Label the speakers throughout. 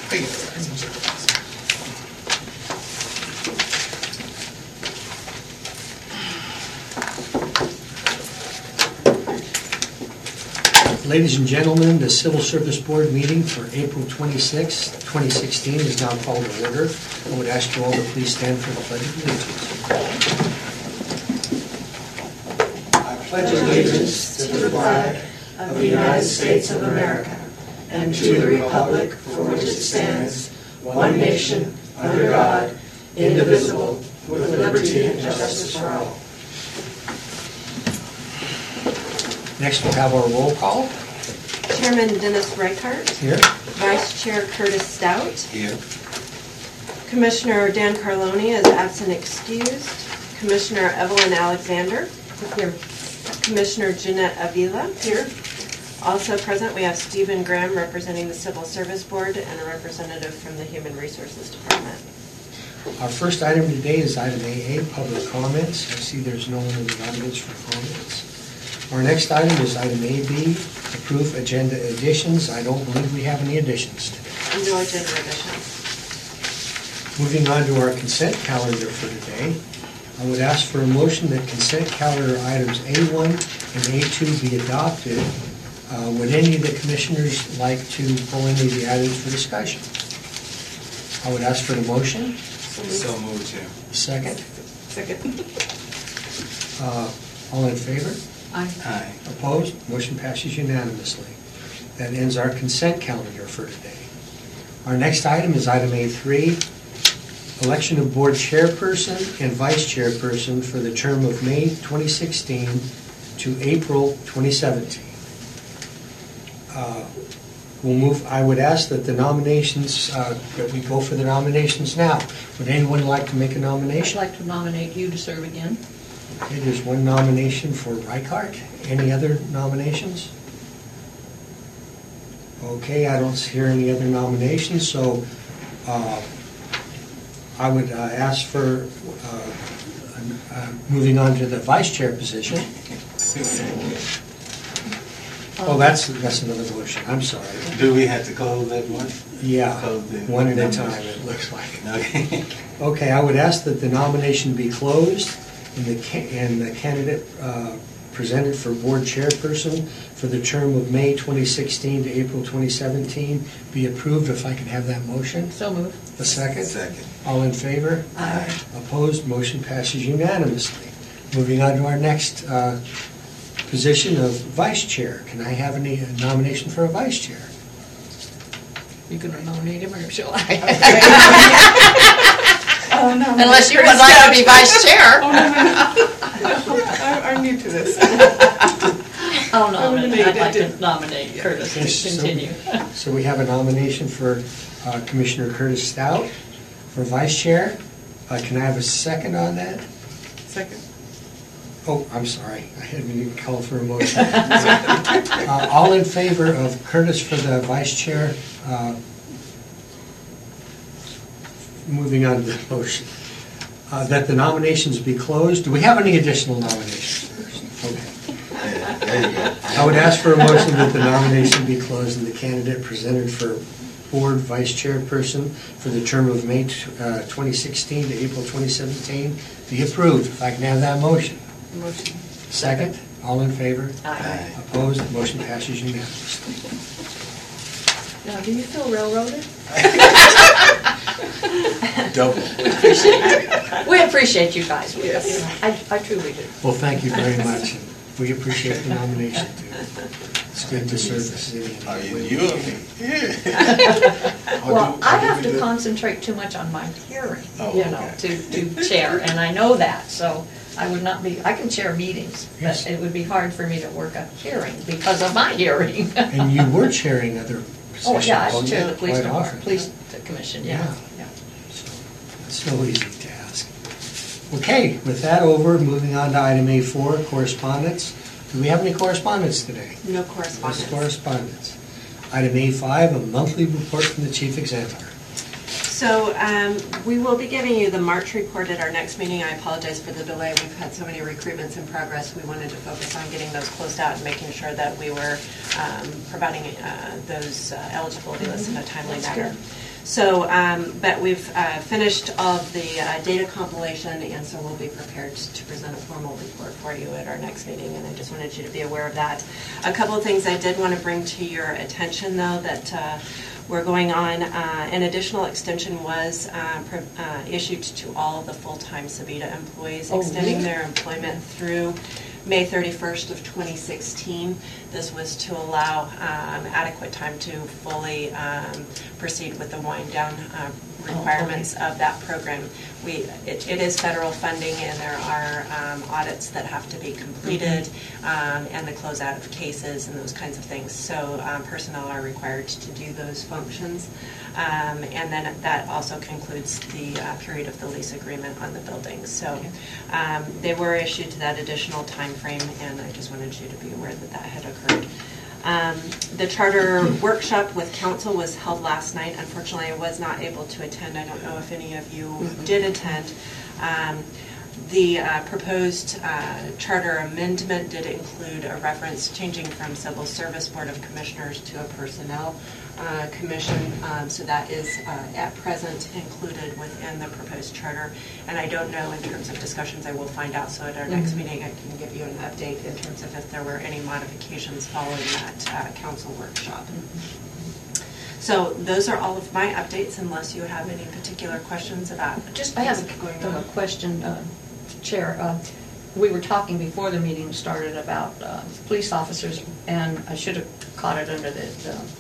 Speaker 1: Ladies and gentlemen, the Civil Service Board meeting for April 26, 2016 is now called to order. I would ask you all to please stand for the Pledge of Allegiance.
Speaker 2: I pledge allegiance to the flag of the United States of America and to the republic for which it stands, one nation, under God, indivisible, with liberty and justice for all.
Speaker 1: Next, we'll have our roll call.
Speaker 3: Chairman Dennis Reichert.
Speaker 1: Here.
Speaker 3: Vice Chair Curtis Stout.
Speaker 2: Here.
Speaker 3: Commissioner Dan Carloni is absent excused. Commissioner Evelyn Alexander. Here. Commissioner Jeanette Avila. Here. Also present, we have Stephen Graham representing the Civil Service Board and a representative from the Human Resources Department.
Speaker 1: Our first item today is item AA, public comments. I see there's no one in the audience for comments. Our next item is item AB, approve agenda additions. I don't believe we have any additions today.
Speaker 3: No agenda additions.
Speaker 1: Moving on to our consent calendar for today, I would ask for a motion that consent calendar items A1 and A2 be adopted. Would any of the commissioners like to pull any of the items for discussion? I would ask for the motion.
Speaker 2: So moved, Chair.
Speaker 1: Second.
Speaker 3: Second.
Speaker 1: All in favor?
Speaker 2: Aye.
Speaker 1: Opposed? Motion passes unanimously. That ends our consent calendar for today. Our next item is item A3, election of board chairperson and vice chairperson for the term of May 2016 to April 2017. I would ask that the nominations, that we go for the nominations now. Would anyone like to make a nomination?
Speaker 4: I'd like to nominate you to serve again.
Speaker 1: Okay, there's one nomination for Reichert. Any other nominations? Okay, I don't hear any other nominations, so I would ask for moving on to the vice chair position. Oh, that's another motion. I'm sorry.
Speaker 2: Do we have to close that one?
Speaker 1: Yeah,
Speaker 2: Close the
Speaker 1: one at a
Speaker 2: numbers.
Speaker 1: time, it looks like.
Speaker 2: Okay.
Speaker 1: Okay, I would ask that the nomination be closed and the candidate presented for board chairperson for the term of May 2016 to April 2017 be approved. If I could have that motion.
Speaker 4: So moved.
Speaker 1: A second?
Speaker 2: Second.
Speaker 1: All in favor?
Speaker 4: Aye.
Speaker 1: Opposed? Motion passes unanimously. Moving on to our next position of vice chair. Can I have any nomination for a vice chair?
Speaker 4: You gonna nominate him or shall I?
Speaker 5: Oh, no.
Speaker 4: Unless you would like to be vice chair.
Speaker 5: Oh, no. I'm new to this.
Speaker 4: I'd like to nominate Curtis
Speaker 1: Yes,
Speaker 4: to continue.
Speaker 1: So we have a nomination for Commissioner Curtis Stout for vice chair. Can I have a second on that?
Speaker 5: Second.
Speaker 1: Oh, I'm sorry. I hadn't even called for a motion. All in favor of Curtis for the vice chair? Moving on to the motion. That the nominations be closed. Do we have any additional nominations first? Okay.
Speaker 2: There you go.
Speaker 1: I would ask for a motion that the nomination be closed and the candidate presented for board vice chairperson for the term of May 2016 to April 2017 be approved. If I can have that motion.
Speaker 5: Motion.
Speaker 1: Second. All in favor?
Speaker 4: Aye.
Speaker 1: Opposed? Motion passes unanimously.
Speaker 4: Now, do you feel railroaded?
Speaker 2: Double.
Speaker 4: We appreciate you guys.
Speaker 5: Yes.
Speaker 4: I truly do.
Speaker 1: Well, thank you very much. And we appreciate the nomination, too. It's good to serve the city.
Speaker 2: Are you or me? Yeah.
Speaker 4: Well, I have to concentrate too much on my hearing,
Speaker 2: Oh,
Speaker 4: you know,
Speaker 2: okay.
Speaker 4: to chair, and I know that, so I would not be, I can chair meetings,
Speaker 1: Yes.
Speaker 4: but it would be hard for me to work a hearing because of my hearing.
Speaker 1: And you were chairing other positions.
Speaker 4: Oh, yeah, I
Speaker 1: wasn't
Speaker 4: chair
Speaker 1: you?
Speaker 4: the police
Speaker 1: Quite
Speaker 4: department,
Speaker 1: often.
Speaker 4: police commission, yeah.
Speaker 1: So it's no easy task. Okay, with that over, moving on to item A4, correspondence. Do we have any correspondence today?
Speaker 3: No
Speaker 1: Yes,
Speaker 3: correspondence.
Speaker 1: correspondence. Item A5, a monthly report from the chief examiner.
Speaker 3: So we will be giving you the March report at our next meeting. I apologize for the delay. We've had so many recruitments in progress. We wanted to focus on getting those closed out and making sure that we were providing those eligibility lists in a timely manner. So, but we've finished all of the data compilation, and so we'll be prepared to present a formal report for you at our next meeting, and I just wanted you to be aware of that. A couple of things I did want to bring to your attention, though, that we're going on. An additional extension was issued to all of the full-time Sabita employees, extending their employment through May 31st of 2016. This was to allow adequate time to fully proceed with the wind down requirements of that program. It is federal funding, and there are audits that have to be completed, and the closeout of cases and those kinds of things. So personnel are required to do those functions. And then that also concludes the period of the lease agreement on the building. So they were issued to that additional time frame, and I just wanted you to be aware that that had occurred. The charter workshop with council was held last night. Unfortunately, I was not able to attend. I don't know if any of you did attend. The proposed charter amendment did include a reference changing from Civil Service Board of Commissioners to a Personnel Commission, so that is at present included within the proposed charter. And I don't know, in terms of discussions, I will find out, so at our next meeting I can give you an update in terms of if there were any modifications following that council workshop. So those are all of my updates, unless you have any particular questions about
Speaker 4: I have a question, Chair. We were talking before the meeting started about police officers, and I should have caught it under the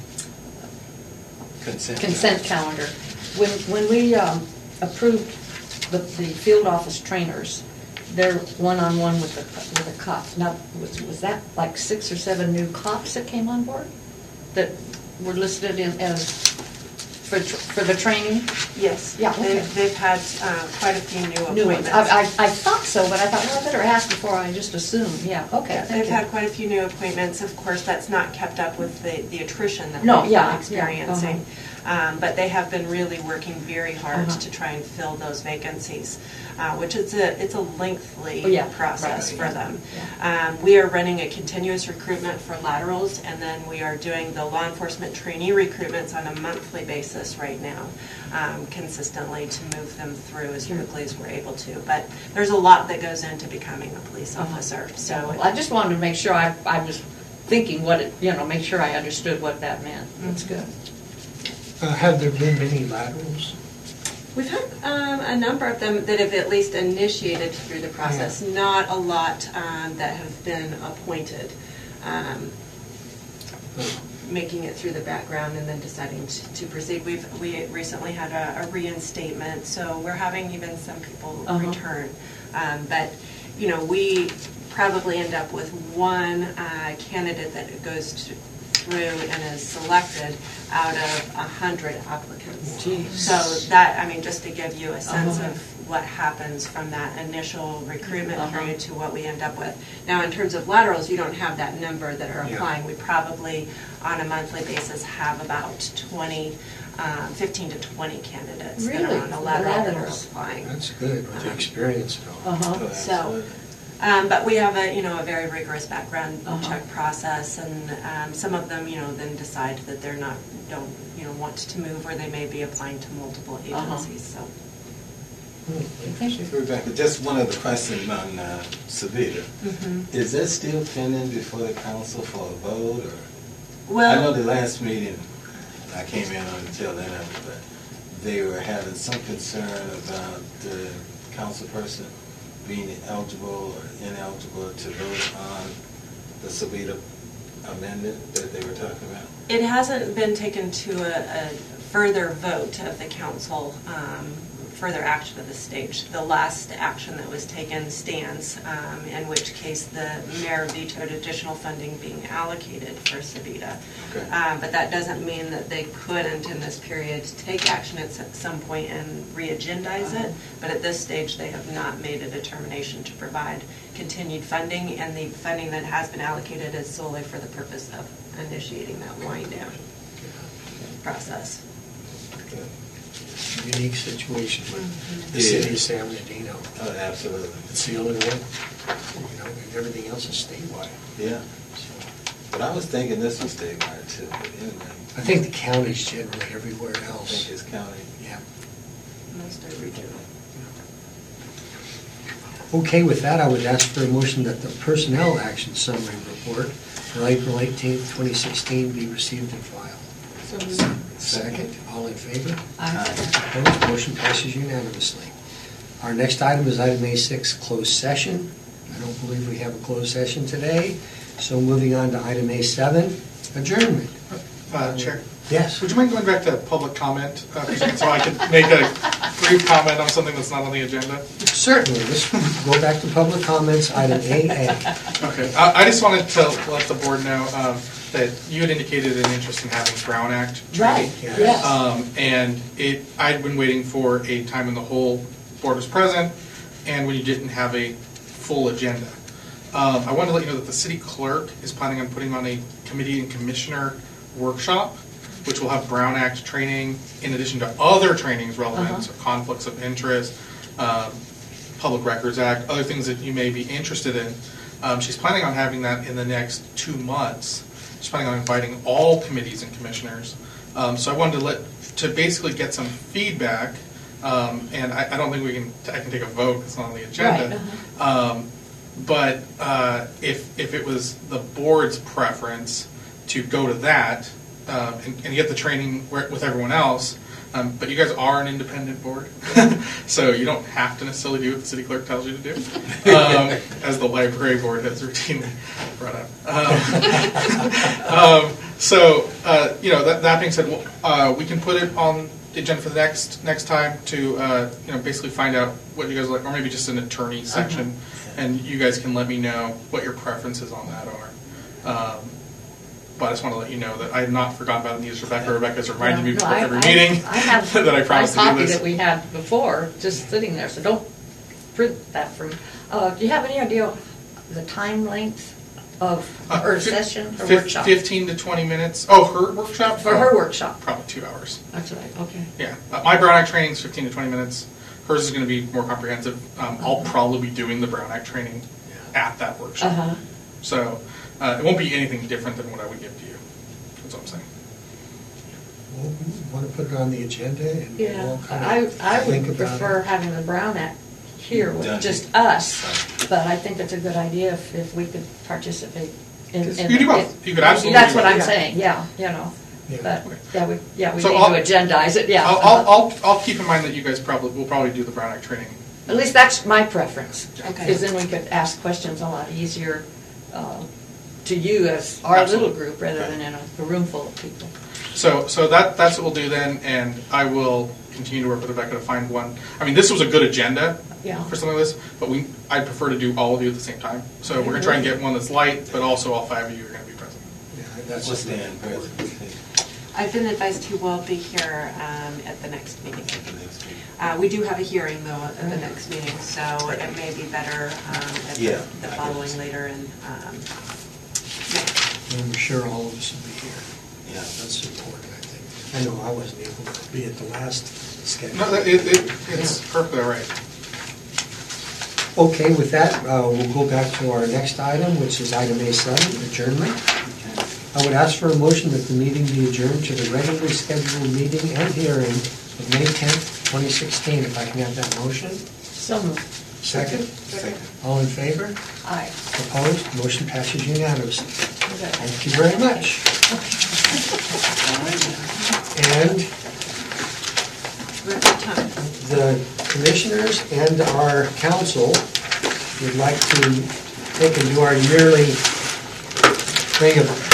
Speaker 4: consent calendar. When we approved the field office trainers, they're one-on-one with the cops. Now, was that like 6 or 7 new cops that came on board that were listed in as for the training?
Speaker 3: Yes.
Speaker 4: Yeah, okay.
Speaker 3: They've had quite a few new appointments.
Speaker 4: I thought so, but I thought, well, I better ask before I just assume. Yeah, okay.
Speaker 3: Yeah, they've had quite a few new appointments. Of course, that's not kept up with the attrition that
Speaker 4: No,
Speaker 3: we've
Speaker 4: yeah,
Speaker 3: been experiencing.
Speaker 4: yeah,
Speaker 3: But they have been really working very hard to try and fill those vacancies, which it's a lengthy process for them.
Speaker 4: Yeah.
Speaker 3: We are running a continuous recruitment for laterals, and then we are doing the law enforcement trainee recruitments on a monthly basis right now, consistently to move them through as quickly as we're able to. But there's a lot that goes into becoming a police officer. So
Speaker 4: well, I just wanted to make sure I was thinking what it, make sure I understood what that meant. That's good.
Speaker 1: Have there been many laterals?
Speaker 3: we've had a number of them that have at least initiated through the process. Not a lot that have been appointed. Making it through the background and then deciding to proceed. We recently had a reinstatement, so we're having even some people return. But we probably end up with one candidate that goes through and is selected out of 100 applicants.
Speaker 4: Jeez.
Speaker 3: So that, just to give you a sense of what happens from that initial recruitment period to what we end up with. Now, in terms of laterals, you don't have that number that are applying. We probably, on a monthly basis, have about 15 to 20 candidates that are on a lateral that are applying.
Speaker 1: That's good with the experience and all.
Speaker 3: So, but we have a very rigorous background check process, and some of them then decide that they're don't want to move, or they may be applying to multiple agencies. So.
Speaker 4: Thank you.
Speaker 6: Rebecca, just one other question on Sabita. Is that still pending before the council for a vote? Or?
Speaker 3: Well,
Speaker 6: I know the last meeting, I came in on the tail end of it, but they were having some concern about the council person being eligible or ineligible to vote on the Sabita amendment that they were talking about.
Speaker 3: It hasn't been taken to a further vote of the council, further action at this stage. The last action that was taken stands, in which case the mayor vetoed additional funding being allocated for Sabita.
Speaker 6: Okay.
Speaker 3: But that doesn't mean that they couldn't in this period take action at some point and re-agendize it. But at this stage they have not made a determination to provide continued funding, and the funding that has been allocated is solely for the purpose of initiating that wind down process.
Speaker 1: Unique situation with the city of San Bernardino.
Speaker 6: Oh, absolutely.
Speaker 1: It's the only one. Everything else is statewide.
Speaker 6: Yeah.
Speaker 1: So,
Speaker 6: But I was thinking this was statewide too, but anyway,
Speaker 1: I think the county's generally everywhere
Speaker 6: I
Speaker 1: else.
Speaker 6: think it's county.
Speaker 1: Yeah.
Speaker 3: Most are regional.
Speaker 1: Okay, with that, I would ask for a motion that the personnel action summary report for April 18th, 2016 be received and filed.
Speaker 5: So moved.
Speaker 1: Second, all in favor?
Speaker 4: Aye.
Speaker 1: Opposed, motion passes unanimously. Our next item is item A6, closed session. I don't believe we have a closed session today, so moving on to item A7, adjournment.
Speaker 7: Chair,
Speaker 1: Yes,
Speaker 7: would you mind going back to public comment? So I could make a brief comment on something that's not on the agenda?
Speaker 1: certainly. Let's go back to public comments, item AA.
Speaker 7: Okay, I just wanted to let the board know that you had indicated an interest in having Brown Act training.
Speaker 4: Right,
Speaker 1: Yes.
Speaker 4: yes.
Speaker 7: And I'd been waiting for a time when the whole board was present and when you didn't have a full agenda. I wanted to let you know that the city clerk is planning on putting on a committee and commissioner workshop, which will have Brown Act training in addition to other trainings relevant, so conflicts of interest, Public Records Act, other things that you may be interested in. She's planning on having that in the next 2 months. She's planning on inviting all committees and commissioners. So I wanted to basically get some feedback, and I don't think I can take a vote, it's not on the agenda.
Speaker 4: Right,
Speaker 7: But if it was the board's preference to go to that and get the training with everyone else, but you guys are an independent board, so you don't have to necessarily do what the city clerk tells you to do, as the library board has routinely brought up. That being said, we can put it on the agenda for the next time to basically find out what you guys like, or maybe just an attorney section, and you guys can let me know what your preferences on that are. But I just want to let you know that I have not forgotten about it. Neither Rebecca. Rebecca's reminded me
Speaker 4: No,
Speaker 7: before every
Speaker 4: I
Speaker 7: meeting
Speaker 4: have
Speaker 7: that I promised to
Speaker 4: my
Speaker 7: do
Speaker 4: copy
Speaker 7: this.
Speaker 4: that we had before, just sitting there, so don't print that from, do you have any idea the time length of her session, her workshop?
Speaker 7: 15 to 20 minutes. Oh, her workshop?
Speaker 4: For her workshop.
Speaker 7: Probably 2 hours.
Speaker 4: That's right, okay.
Speaker 7: Yeah. My Brown Act training is 15 to 20 minutes. Hers is going to be more comprehensive. I'll probably be doing the Brown Act training at that workshop.
Speaker 4: Uh-huh.
Speaker 7: So it won't be anything different than what I would give to you. That's what I'm saying.
Speaker 1: Well, want to put it on the agenda and we'll
Speaker 4: Yeah,
Speaker 1: all kind of
Speaker 4: I
Speaker 1: think
Speaker 4: would
Speaker 1: about
Speaker 4: prefer
Speaker 1: it?
Speaker 4: having the Brown Act here with
Speaker 6: Done.
Speaker 4: just us, but I think it's a good idea if we could participate in.
Speaker 7: You can do both. You could absolutely
Speaker 4: That's
Speaker 7: do
Speaker 4: what
Speaker 7: both.
Speaker 4: I'm saying, yeah,
Speaker 1: Yeah.
Speaker 4: but,
Speaker 7: Okay.
Speaker 4: we
Speaker 7: So
Speaker 4: need
Speaker 7: I'll-
Speaker 4: to agendize it, yeah.
Speaker 7: I'll keep in mind that you guys will probably do the Brown Act training.
Speaker 4: At least that's my preference.
Speaker 3: Okay.
Speaker 4: Because then we could ask questions a lot easier to you as our
Speaker 7: Absolutely.
Speaker 4: little group rather than in a room full of people.
Speaker 7: So that's what we'll do then, and I will continue to work with Rebecca to find one. I mean, this was a good agenda
Speaker 4: Yeah.
Speaker 7: for something like this, but I'd prefer to do all of you at the same time. So we're going to try and get one that's light, but also all 5 of you are going to be present.
Speaker 1: Yeah, that's
Speaker 6: What's the end present?
Speaker 3: I've been advised he will be here at the next meeting.
Speaker 6: The next meeting.
Speaker 3: We do have a hearing though at the next meeting, so it may be better at
Speaker 6: Yeah,
Speaker 3: the
Speaker 6: I
Speaker 3: following
Speaker 6: guess.
Speaker 3: later in May.
Speaker 1: And I'm sure all of us will be here.
Speaker 6: Yeah.
Speaker 1: That's important, I think. I know I wasn't able to be at the last schedule.
Speaker 7: No, it's perfectly all right.
Speaker 1: Okay, with that, we'll go back to our next item, which is item A7, adjournment. I would ask for a motion that the meeting be adjourned to the regularly scheduled meeting and hearing of May 10th, 2016. If I can have that motion?
Speaker 4: So moved.
Speaker 1: Second?
Speaker 6: Second.
Speaker 1: All in favor?
Speaker 4: Aye.
Speaker 1: Opposed? Motion passes unanimously.
Speaker 4: Okay.
Speaker 1: Thank you very much. And
Speaker 3: Record time.
Speaker 1: the commissioners and our council would like to take and do our yearly thing of